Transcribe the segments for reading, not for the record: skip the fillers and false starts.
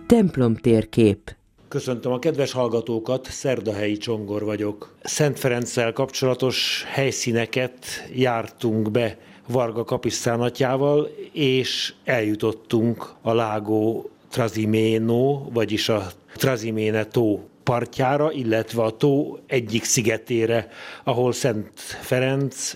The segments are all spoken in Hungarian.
Templomtérkép. Köszöntöm a kedves hallgatókat, Szerdahelyi Csongor vagyok. Szent Ferenccel kapcsolatos helyszíneket jártunk be Varga kapisztrán atyával, és eljutottunk a Lago Trasimeno, vagyis a Trasimene tó partjára, illetve a tó egyik szigetére, ahol Szent Ferenc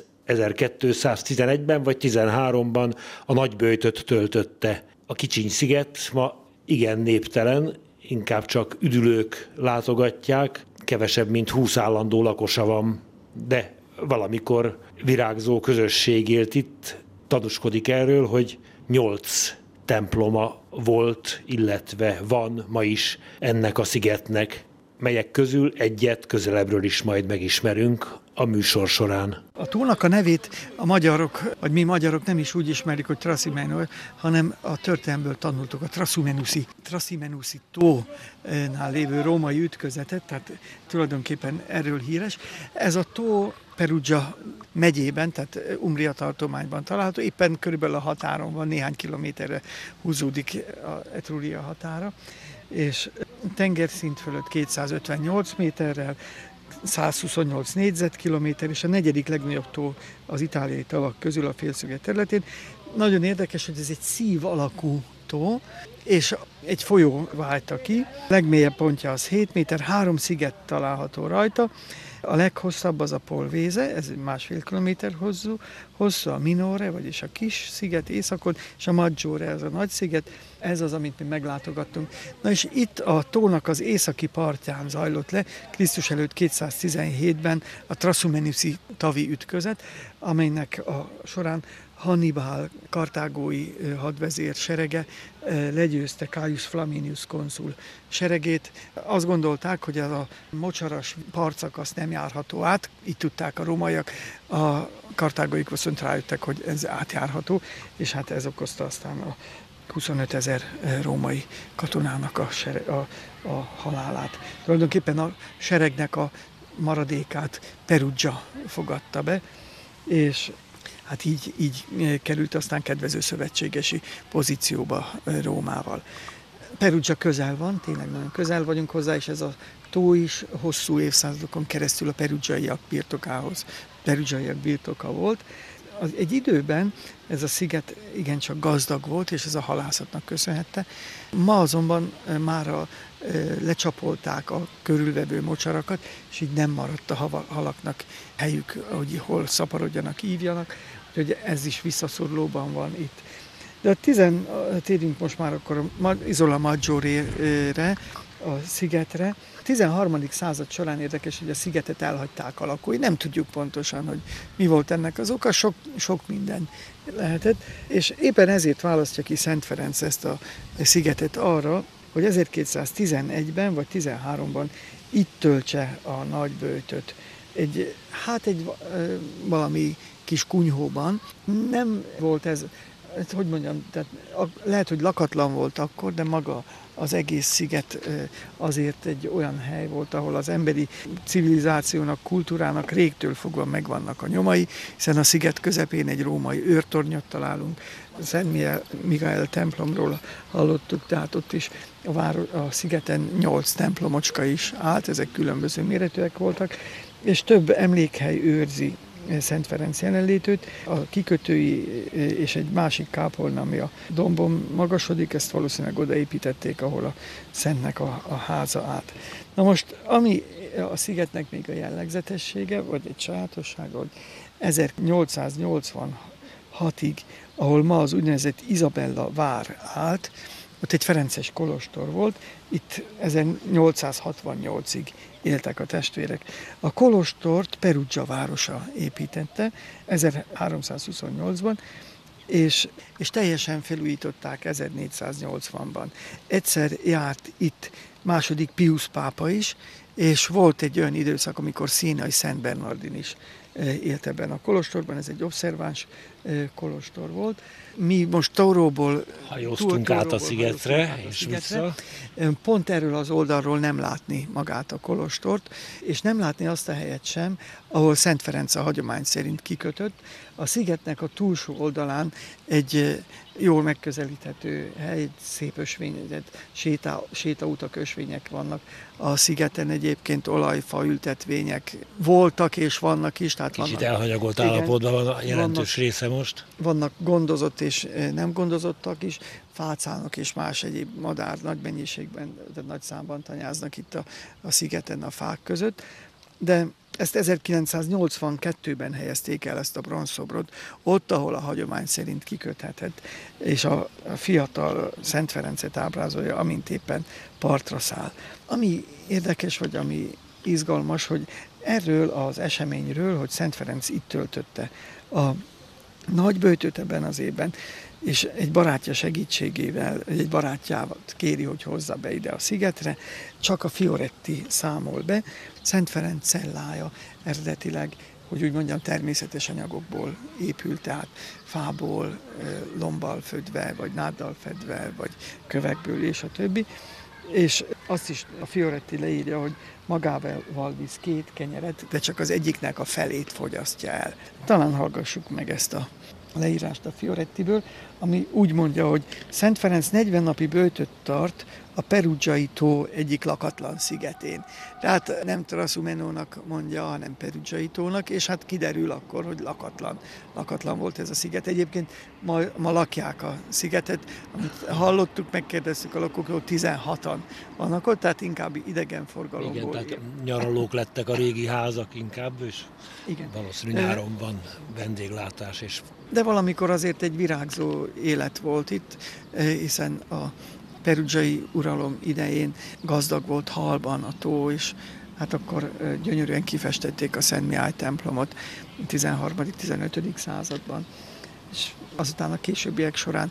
1211-ben vagy 13-ban a nagyböjtöt töltötte. A kicsiny sziget ma igen néptelen, inkább csak üdülők látogatják, kevesebb mint 20 állandó lakosa van, de valamikor virágzó közösség élt itt, tanúskodik erről, hogy 8 temploma volt, illetve van ma is ennek a szigetnek, melyek közül egyet közelebbről is majd megismerünk a műsor során. A tónak a nevét a magyarok, vagy mi magyarok nem is úgy ismerik, hogy Trasimeno, hanem a történelmből tanultuk a Trasimenuszi tónál lévő római ütközetet, tehát tulajdonképpen erről híres. Ez a tó Perugia megyében, tehát Umbria tartományban található, éppen körülbelül a határon van, néhány kilométerre húzódik a Etruria határa, és tengerszint fölött 258 méterrel, 128 négyzetkilométer, és a negyedik legnagyobb tó az itáliai tavak közül a félsziget területén. Nagyon érdekes, hogy ez egy szív alakú tó, és egy folyó válta ki. A legmélyebb pontja az 7 méter, 3 sziget található rajta. A leghosszabb az a Polvese, ez 1,5 kilométer hosszú, a Minore, vagyis a kis sziget északon, és a Maggiore, ez a nagy sziget, ez az, amit mi meglátogattunk. Na és itt a tónak az északi partján zajlott le, Krisztus előtt 217-ben a Trasumenuszi tavi ütközet, amelynek a során Hannibal kartágói hadvezér serege legyőzte Caius Flaminius konzul seregét. Azt gondolták, hogy ez a mocsaras partszakasz nem járható át, így tudták a rómaiak, a kartágóik viszont rájöttek, hogy ez átjárható, és hát ez okozta aztán a 25 000 római katonának a halálát. Tulajdonképpen a seregnek a maradékát Perugia fogadta be, és hát így került aztán kedvező szövetségesi pozícióba Rómával. Perugia közel van, tényleg nagyon közel vagyunk hozzá, és ez a tó is hosszú évszázadokon keresztül a perugiaiak birtoka volt. Egy időben ez a sziget igencsak gazdag volt, és ez a halászatnak köszönhette. Ma azonban már lecsapolták a körülvevő mocsarakat, és így nem maradt a halaknak helyük, hogy hol szaporodjanak, ívjanak, úgyhogy ez is visszaszorulóban van itt. De térjünk most már akkor Isola Maggiore-re, a szigetre. A 13. század során érdekes, hogy a szigetet elhagyták a lakói. Nem tudjuk pontosan, hogy mi volt ennek az oka, sok minden lehetett. És éppen ezért választja ki Szent Ferenc ezt a szigetet arra, hogy 1211-ben vagy 13-ban itt töltse a nagyböjtöt. Egy valami kis kunyhóban. Nem volt ez, hogy mondjam, tehát lehet, hogy lakatlan volt akkor, de maga az egész sziget azért egy olyan hely volt, ahol az emberi civilizációnak, kultúrának régtől fogva megvannak a nyomai, hiszen a sziget közepén egy római őrtornyot találunk. Szent Michael templomról hallottuk, tehát ott is a szigeten 8 templomocska is állt, ezek különböző méretűek voltak, és több emlékhely őrzi Szent Ferenc jelenlétét, a kikötői és egy másik kápolna, ami a dombon magasodik, ezt valószínűleg odaépítették, ahol a Szentnek a háza állt. Na most, ami a szigetnek még a jellegzetessége, vagy egy sajátossága, hogy 1886-ig, ahol ma az úgynevezett Izabella vár állt, ott egy ferences kolostor volt, itt 1868-ig éltek a testvérek. A kolostort Perugia városa építette 1328-ban, és teljesen felújították 1480-ban. Egyszer járt itt II. Pius pápa is, és volt egy olyan időszak, amikor Sienai Szent Bernardin is élt ebben a kolostorban, ez egy obszerváns kolostor volt. Mi most Tauróból hajóztunk át a szigetre, és vissza. Pont erről az oldalról nem látni magát a kolostort, és nem látni azt a helyet sem, ahol Szent Ferenc a hagyomány szerint kikötött. A szigetnek a túlsó oldalán egy jól megközelíthető hely, szép ösvényezet, sétautak, ösvények vannak. A szigeten egyébként olajfa ültetvények voltak és vannak is. Tehát kicsit elhanyagolt állapotban van a jelentős része most. Vannak gondozott és nem gondozottak is, fácánok és más egyéb madár nagy mennyiségben, de nagy számban tanyáznak itt a szigeten a fák között. De ezt 1982-ben helyezték el, ezt a bronzszobrot, ott, ahol a hagyomány szerint kiköthetett, és a fiatal Szent Ferencet ábrázolja, amint éppen partra száll. Ami érdekes, vagy ami izgalmas, hogy erről az eseményről, hogy Szent Ferenc itt töltötte a nagyböjtöt ebben az évben, és egy barátja segítségével, egy barátjával kéri, hogy hozza be ide a szigetre, csak a Fioretti számol be. Szent Ferenc cellája eredetileg, hogy úgy mondjam, természetes anyagokból épült, tehát fából, lombbal födve, vagy náddal fedve, vagy kövekből, és a többi. És azt is a Fioretti leírja, hogy magával visz 2 kenyeret, de csak az egyiknek a felét fogyasztja el. Talán hallgassuk meg ezt a leírást a Fiorettiből, ami úgy mondja, hogy Szent Ferenc 40 napi böjtöt tart a Perugiai tó egyik lakatlan szigetén. Tehát nem Trasumenónak mondja, hanem Perugiai tónak, és hát kiderül akkor, hogy lakatlan volt ez a sziget. Egyébként ma lakják a szigetet, amit hallottuk, megkérdeztük a lakókról, 16-an vannak ott, tehát inkább idegenforgalomból. Igen, tehát nyaralók lettek a régi házak inkább, és igen, valószínűleg nyáron van vendéglátás. De valamikor azért egy virágzó élet volt itt, hiszen a perugiai uralom idején gazdag volt halban a tó, és hát akkor gyönyörűen kifestették a Szent Mihály templomot 13.-15. században, és azután a későbbiek során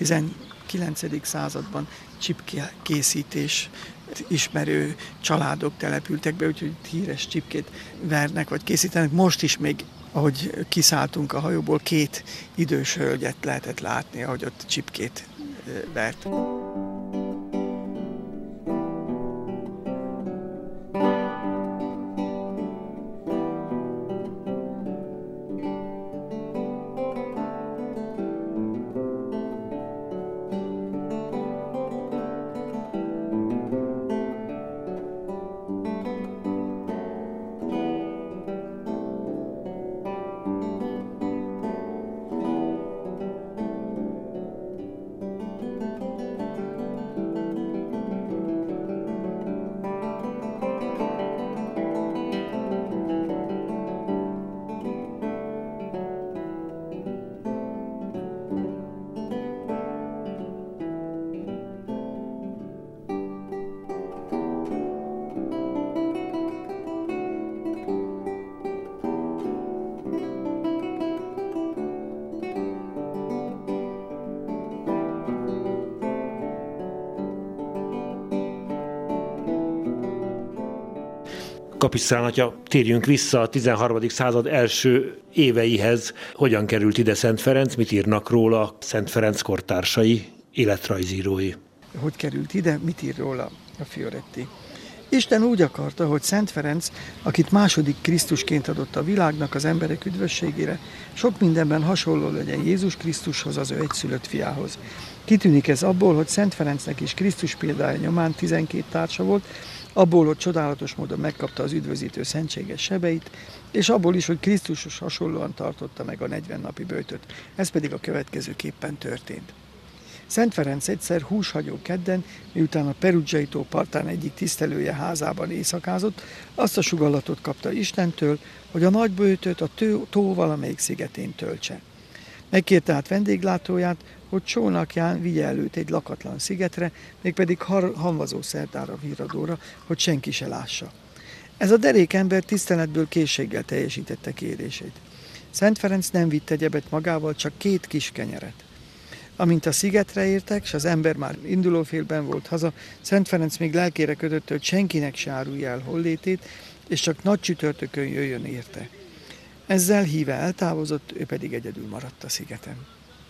19. században csipkészítés ismerő családok települtek be, úgyhogy híres csipkét vernek, vagy készítenek. Most is még, ahogy kiszálltunk a hajóból, 2 idős hölgyet lehetett látni, ahogy ott csipkét vert. Kapisztrán atya, térjünk vissza a 13. század első éveihez. Hogyan került ide Szent Ferenc, mit írnak róla Szent Ferenc kortársai, életrajzírói? Hogy került ide, mit ír róla a Fioretti? Isten úgy akarta, hogy Szent Ferenc, akit második Krisztusként adott a világnak az emberek üdvösségére, sok mindenben hasonló legyen Jézus Krisztushoz, az ő egyszülött fiához. Kitűnik ez abból, hogy Szent Ferencnek is Krisztus példája nyomán 12 társa volt, abból, hogy csodálatos módon megkapta az üdvözítő szentséges sebeit, és abból is, hogy Krisztushoz hasonlóan tartotta meg a 40 napi böjtöt. Ez pedig a következőképpen történt. Szent Ferenc egyszer húshagyó kedden, miután a Perugiai tó partán egyik tisztelője házában éjszakázott, azt a sugallatot kapta Istentől, hogy a nagyböjtöt a tó valamelyik szigetén töltse. Megkérte át vendéglátóját, hogy csónakján vigye előtt egy lakatlan szigetre, mégpedig hamvazó szerdára, híradóra, hogy senki se lássa. Ez a derék ember tiszteletből készséggel teljesítette kérését. Szent Ferenc nem vitt egyebet magával, csak 2 kis kenyeret. Amint a szigetre értek, s az ember már indulófélben volt haza, Szent Ferenc még lelkére kötötte, hogy senkinek se árulja el hollétét, és csak nagy csütörtökön jöjjön érte. Ezzel híve eltávozott, ő pedig egyedül maradt a szigeten.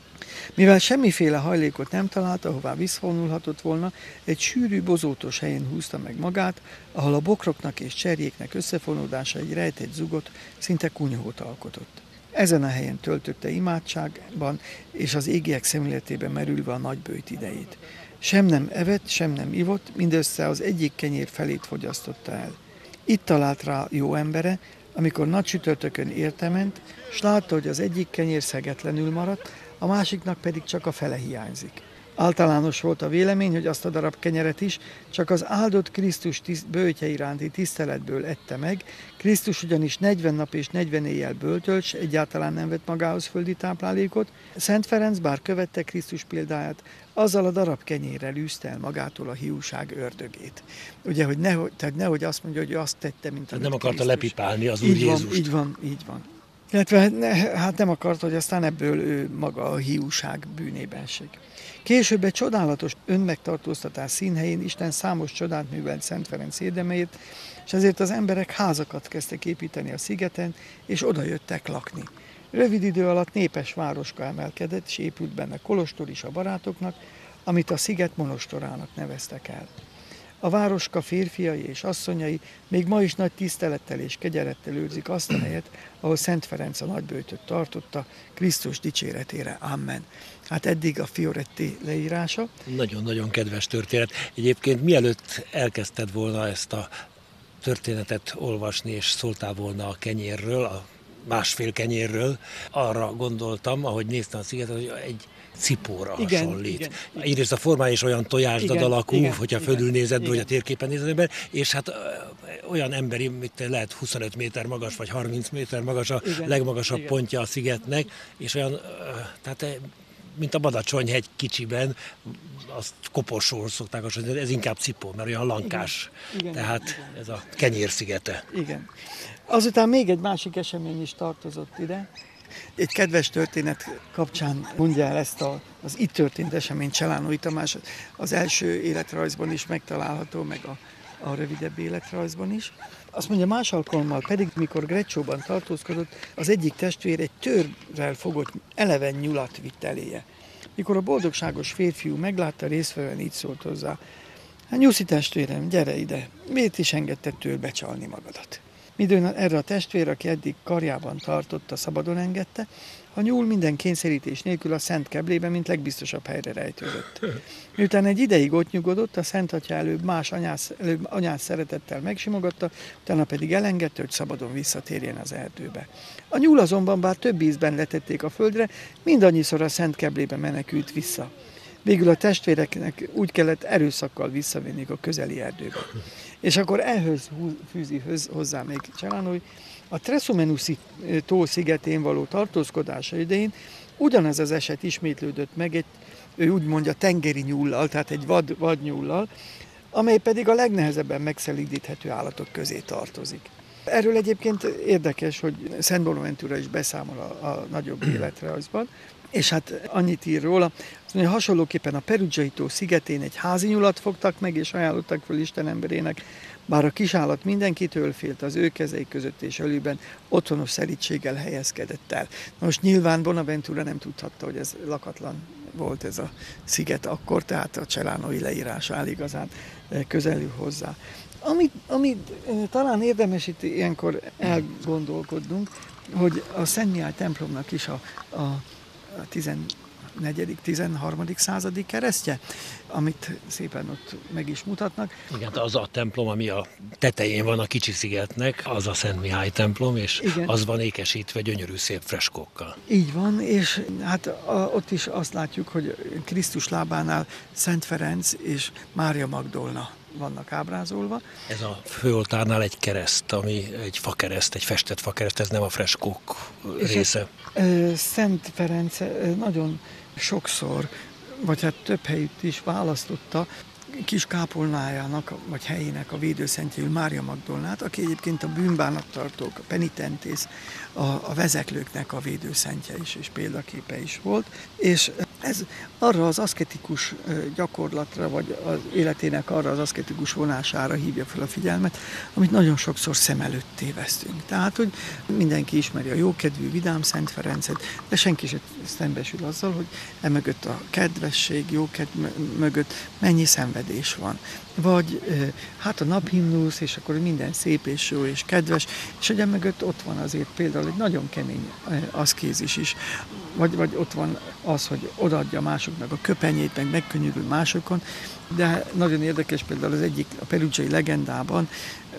Mivel semmiféle hajlékot nem talált, ahová visszavonulhatott volna, egy sűrű, bozótos helyen húzta meg magát, ahol a bokroknak és cserjéknek összefonódása egy rejtett zugot, szinte kunyhót alkotott. Ezen a helyen töltötte imádságban és az égiek szemléletében merülve a nagybőjt idejét. Sem nem evett, sem nem ivott, mindössze az egyik kenyér felét fogyasztotta el. Itt talált rá jó embere, amikor nagy csütörtökön értement, s látta, hogy az egyik kenyér szegetlenül maradt, a másiknak pedig csak a fele hiányzik. Általános volt a vélemény, hogy azt a darab kenyeret is csak az áldott Krisztus böjtje iránti tiszteletből ette meg, Krisztus ugyanis 40 nap és 40 éjjel böltölt, s egyáltalán nem vett magához földi táplálékot. Szent Ferenc, bár követte Krisztus példáját, azzal a darab kenyérrel űzte el magától a hiúság ördögét. Ugye, hogy nehogy azt mondja, hogy azt tette, mint amit nem akarta Krisztus. lepipálni az Úr Jézust. Így van. Illetve hát nem akarta, hogy aztán ebből ő maga a hiúság bűnébe esik. Később egy csodálatos önmegtartóztatás színhelyén Isten számos csodát művelt Szent Ferenc érdeméért, és ezért az emberek házakat kezdtek építeni a szigeten, és oda jöttek lakni. Rövid idő alatt népes városka emelkedett, és épült benne kolostor is a barátoknak, amit a sziget monostorának neveztek el. A városka férfiai és asszonyai még ma is nagy tisztelettel és kegyelettel őrzik azt a helyet, ahol Szent Ferenc a nagyböjtöt tartotta, Krisztus dicséretére. Amen. Hát eddig a Fioretti leírása. Nagyon-nagyon kedves történet. Egyébként mielőtt elkezdted volna ezt a történetet olvasni, és szóltál volna a kenyérről, a másfél kenyérről, arra gondoltam, ahogy néztem a szigetet, hogy egy cipóra hasonlít. Igen. Egyrészt a formája is olyan tojásdad alakú, hogyha fölülnézed, vagy a térképen nézed ember, és hát olyan emberi, mint lehet 25 méter magas, vagy 30 méter magas a legmagasabb pontja a szigetnek, és olyan, tehát mint a Badacsonyhegy kicsiben, azt koporsóról szokták hasonlítani, ez inkább cipó, mert olyan lankás. Tehát ez a kenyér szigete. Igen. Azután még egy másik esemény is tartozott ide. Egy kedves történet kapcsán mondja el ezt az itt történt eseményt Cselánói Tamás, az első életrajzban is megtalálható, meg a rövidebb életrajzban is. Azt mondja, más alkalommal pedig, mikor Grecsóban tartózkodott, az egyik testvér egy törrel fogott eleven nyulat vitt eléje. Mikor a boldogságos férfiú meglátta, résztvevően így szólt hozzá: hát nyuszi testvérem, gyere ide, miért is engedted tőle csalni magadat? Midőn erre a testvér, aki eddig karjában tartotta, szabadon engedte, a nyúl minden kényszerítés nélkül a Szent Keblében, mint legbiztosabb helyre rejtődött. Miután egy ideig ott nyugodott, a Szent Atya előbb anyás szeretettel megsimogatta, utána pedig elengedte, hogy szabadon visszatérjen az erdőbe. A nyúl azonban, bár több ízben letették a földre, mindannyiszor a Szent Keblébe menekült vissza. Végül a testvéreknek úgy kellett erőszakkal visszavinni a közeli erdőbe. És akkor ehhez fűzi hozzá még Cselánói, a Trasumenuszi tó szigetén való tartózkodása idején ugyanez az eset ismétlődött meg, ő úgy mondja, tengeri nyúllal, tehát egy vadnyúllal, amely pedig a legnehezebben megszelídíthető állatok közé tartozik. Erről egyébként érdekes, hogy Szent Bonaventura is beszámol a nagyobb életrajzban, és hát annyit ír róla, azt mondja, hasonlóképpen a Perugiai tó szigetén egy házi nyulat fogtak meg, és ajánlottak fel Isten emberének, bár a kisállat mindenkitől félt, az ő kezei között és ölében otthonos szelídséggel helyezkedett el. Na most nyilván Bonaventura nem tudhatta, hogy ez lakatlan volt ez a sziget akkor, tehát a Cselánói leírás áll igazán közelül hozzá. Amit talán érdemes itt ilyenkor elgondolkodnunk, hogy a Szent Mihály templomnak is a 14.-13. századi keresztje, amit szépen ott meg is mutatnak. Igen, az a templom, ami a tetején van a kicsi szigetnek, az a Szent Mihály templom, és igen, az van ékesítve gyönyörű szép freskókkal. Így van, és hát ott is azt látjuk, hogy Krisztus lábánál Szent Ferenc és Mária Magdolna vannak ábrázolva. Ez a főoltárnál egy kereszt, ami egy fakereszt, egy festett fakereszt, ez nem a freskók része. Szent Ferenc nagyon sokszor, vagy hát több helyütt is választotta kis kápolnájának, vagy helyének a védőszentjéül Mária Magdolnát, aki egyébként a bűnbánattartók, a penitentész, a vezeklőknek a védőszentje is, és példaképe is volt. És Ez arra az aszketikus gyakorlatra, vagy az életének arra az aszketikus vonására hívja fel a figyelmet, amit nagyon sokszor szem előtt tévesztünk. Tehát, hogy mindenki ismeri a jókedvű, vidám Szent Ferencet, de senki sem szembesül azzal, hogy emögött a kedvesség, jókedv mögött mennyi szenvedés van. Vagy hát a naphimnusz, és akkor minden szép és jó és kedves, és hogy emögött ott van azért például egy nagyon kemény aszkézis is, vagy ott van az, hogy odaadja másoknak a köpenyét, meg megkönnyörül másokon, de nagyon érdekes például az egyik, a perugiai legendában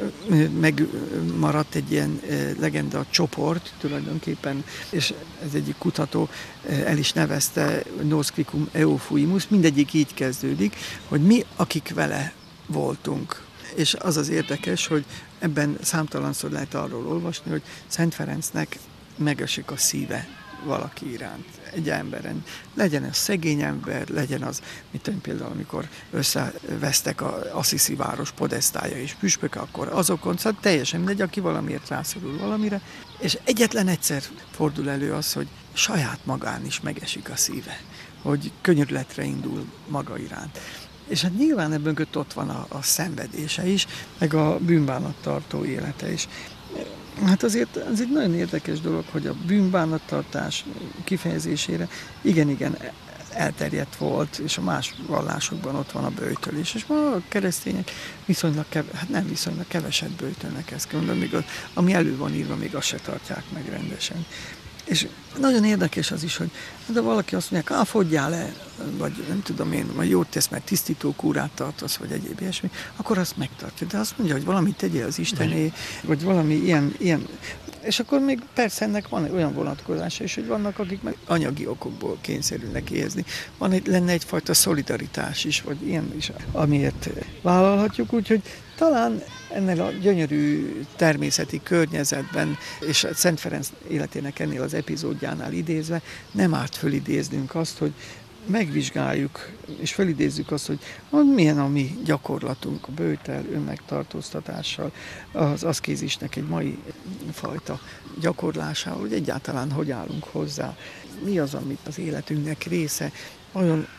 megmaradt egy ilyen legenda csoport tulajdonképpen, és ez egyik kutató el is nevezte Nos quicum eufuimus, mindegyik így kezdődik, hogy mi, akik vele voltunk. És az az érdekes, hogy ebben számtalanszor lehet arról olvasni, hogy Szent Ferencnek megesik a szíve valaki iránt, egy emberen. Legyen ez szegény ember, legyen az, mint tudom, például amikor összevesztek az Assisi város podesztája és püspöke, akkor azokon, szóval teljesen mindegy, aki valamiért rászorul valamire, és egyetlen egyszer fordul elő az, hogy saját magán is megesik a szíve, hogy könyörületre indul maga iránt. És hát nyilván ebben ott van a szenvedése is, meg a bűnbánattartó élete is. Hát azért ez egy nagyon érdekes dolog, hogy a bűnbánattartás kifejezésére igen elterjedt volt, és a más vallásokban ott van a böjtölés. És ma a keresztények viszonylag keveset böjtölnek, ezt kell mondani, még ami elő van írva, még azt se tartják meg rendesen. És nagyon érdekes az is, hogy de valaki azt mondja, fogyjál le, vagy nem tudom én, vagy jót tesz, mert tisztító kúrát tartasz, vagy egyéb ilyesmi, akkor azt megtartja. De azt mondja, hogy valamit tegyél az Istené, vagy valami ilyen. És akkor még persze ennek van olyan vonatkozása is, hogy vannak, akik meg anyagi okokból kényszerülnek éhezni. Lenne egyfajta szolidaritás is, vagy ilyen is, amiért vállalhatjuk, úgyhogy talán ennél a gyönyörű természeti környezetben, és Szent Ferenc életének ennél az epizódjánál idézve, nem árt fölidéznünk azt, hogy megvizsgáljuk, és felidézzük azt, hogy milyen a mi gyakorlatunk a böjtel, önmegtartóztatással, az aszkézisnek egy mai fajta gyakorlásával, hogy egyáltalán hogy állunk hozzá, mi az, amit az életünknek része, olyan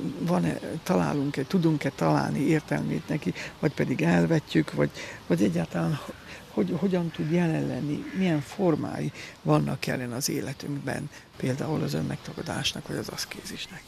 találunk-e, tudunk-e találni értelmét neki, vagy pedig elvetjük, vagy egyáltalán hogyan tud jelen lenni, milyen formái vannak jelen az életünkben, például az önmegtagadásnak, vagy az aszkézisnek.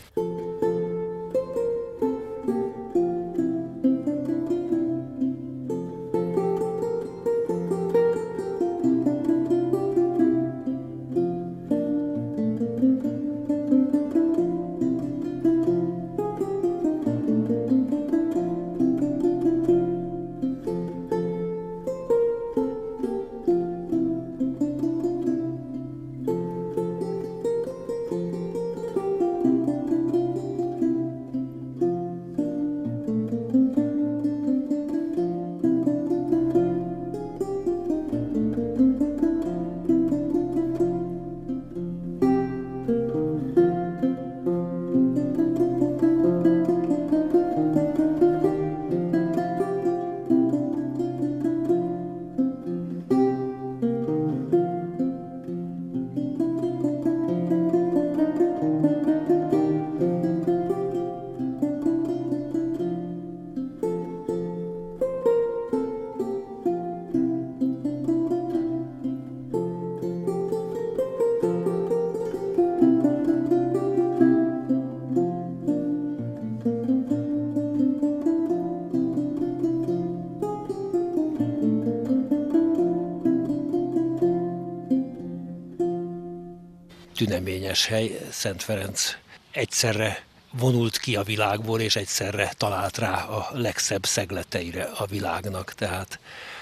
Tüneményes hely, Szent Ferenc egyszerre vonult ki a világból, és egyszerre talált rá a legszebb szegleteire a világnak, tehát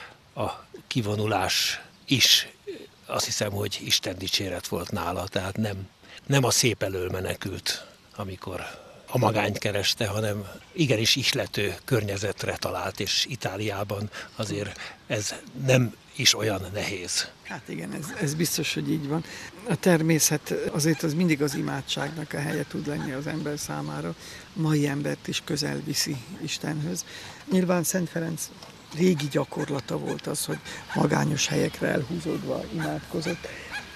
a kivonulás is azt hiszem, hogy Isten dicséret volt nála, tehát nem a szép elől menekült, amikor a magányt kereste, hanem igenis ihlető környezetre talált, és Itáliában azért ez nem is olyan nehéz. Hát igen, ez biztos, hogy így van. A természet azért az mindig az imádságnak a helye tud lenni az ember számára. A mai embert is közel viszi Istenhöz. Nyilván Szent Ferenc régi gyakorlata volt az, hogy magányos helyekre elhúzódva imádkozott.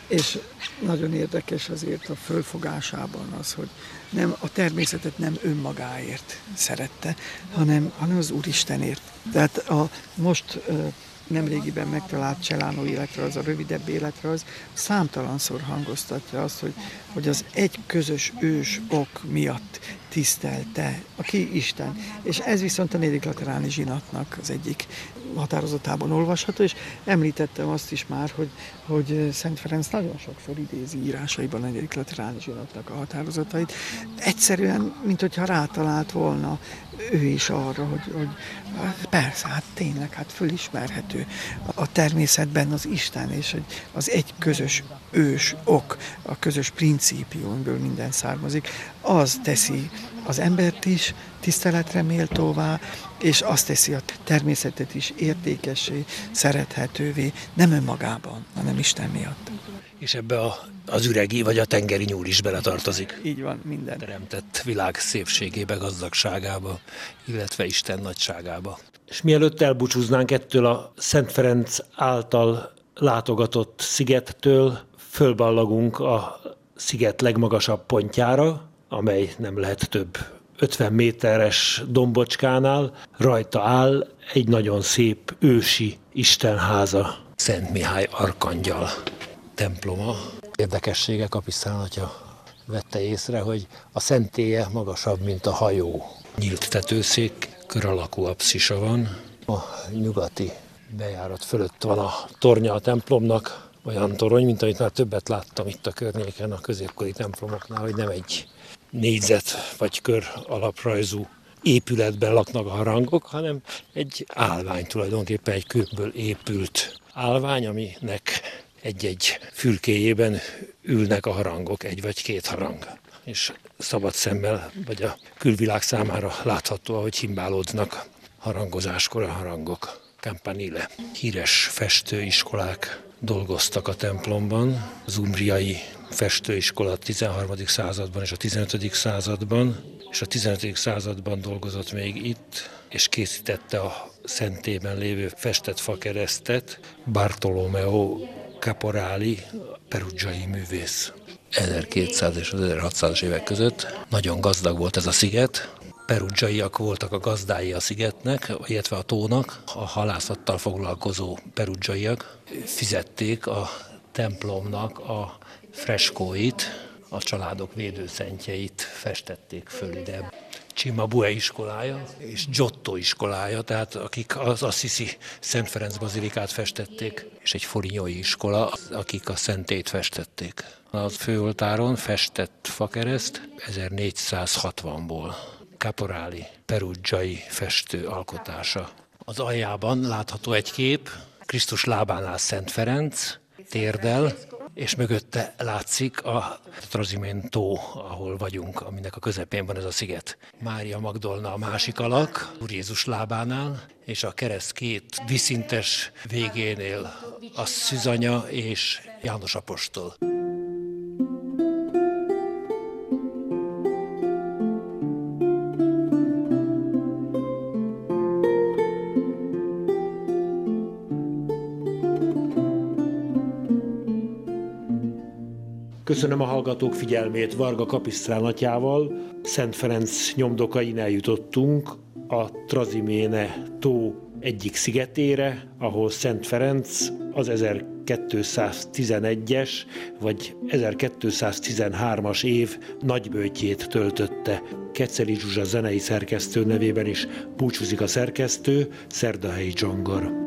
És nagyon érdekes azért a fölfogásában az, hogy a természetet nem önmagáért szerette, hanem az Úristenért. Tehát a most nemrégiben megtalált Celano életrajz, a rövidebb életrajz számtalanszor hangoztatja azt, hogy az egy közös ős ok miatt tisztelte, aki Isten. És ez viszont a negyedik lateráni zsinatnak az egyik határozatában olvasható, és említettem azt is már, hogy Szent Ferenc nagyon sokszor idézi írásaiban a negyedik lateráni zsinatnak a határozatait. Egyszerűen, mint hogyha rátalált volna ő is arra, hogy persze, hát tényleg, hát fölismerhető a természetben az Isten, és az egy közös ős ok, a közös principiumből minden származik, az teszi az embert is tiszteletre méltóvá, és azt teszi a természetet is értékessé, szerethetővé, nem önmagában, hanem Isten miatt. És ebbe az üregi vagy a tengeri nyúl is beletartozik. Így van, minden. Teremtett világ szépségébe, gazdagságába, illetve Isten nagyságába. És mielőtt elbúcsúznánk ettől a Szent Ferenc által látogatott szigettől, fölballagunk a sziget legmagasabb pontjára, amely nem lehet több 50 méteres dombocskánál, rajta áll egy nagyon szép ősi istenháza. Szent Mihály arkangyal temploma. Érdekessége, Kapisztrán atya vette észre, hogy a szentélye magasabb, mint a hajó. Nyílt tetőszék, kör alakú apszisa van. A nyugati bejárat fölött van a tornya a templomnak, olyan torony, mint amit már többet láttam itt a környéken a középkori templomoknál, hogy nem egy négyzet vagy kör alaprajzú épületben laknak a harangok, hanem egy állvány, tulajdonképpen egy kőből épült állvány, aminek egy-egy fülkéjében ülnek a harangok, egy vagy két harang. És szabad szemmel, vagy a külvilág számára látható, ahogy himbálódnak harangozáskor a harangok. Campanile. Híres festőiskolák dolgoztak a templomban. Az umbriai festőiskola a 13. században és a 15. században, és a 15. században dolgozott még itt, és készítette a szentében lévő festett fakeresztet Bartolomeo Caporali, perugiai művész. 1200 és az 1600-as évek között nagyon gazdag volt ez a sziget. Perugiaiak voltak a gazdái a szigetnek, illetve a tónak. A halászattal foglalkozó perugiaiak fizették a templomnak a freskóit, a családok védőszentjeit festették föl ide. Cimabue iskolája és Giotto iskolája, tehát akik az Assisi Szent Ferenc bazilikát festették, és egy Folignoi iskola, akik a szentét festették. A főoltáron festett fakereszt 1460-ból. Caporali, perugiai festő alkotása. Az aljában látható egy kép, Krisztus lábánál Szent Ferenc, térdel, és mögötte látszik a Trasimeno, ahol vagyunk, aminek a közepén van ez a sziget. Mária Magdolna a másik alak, Úr Jézus lábánál, és a kereszt két vízszintes végénél a Szűzanya és János apostol. Köszönöm a hallgatók figyelmét, Varga Kapisztrán atyával. Szent Ferenc nyomdokain eljutottunk a Trasimene tó egyik szigetére, ahol Szent Ferenc az 1211-es vagy 1213-as év nagyböjtjét töltötte. Keceli Zsuzsa zenei szerkesztő nevében is búcsúzik a szerkesztő, Szerdahelyi Csongor.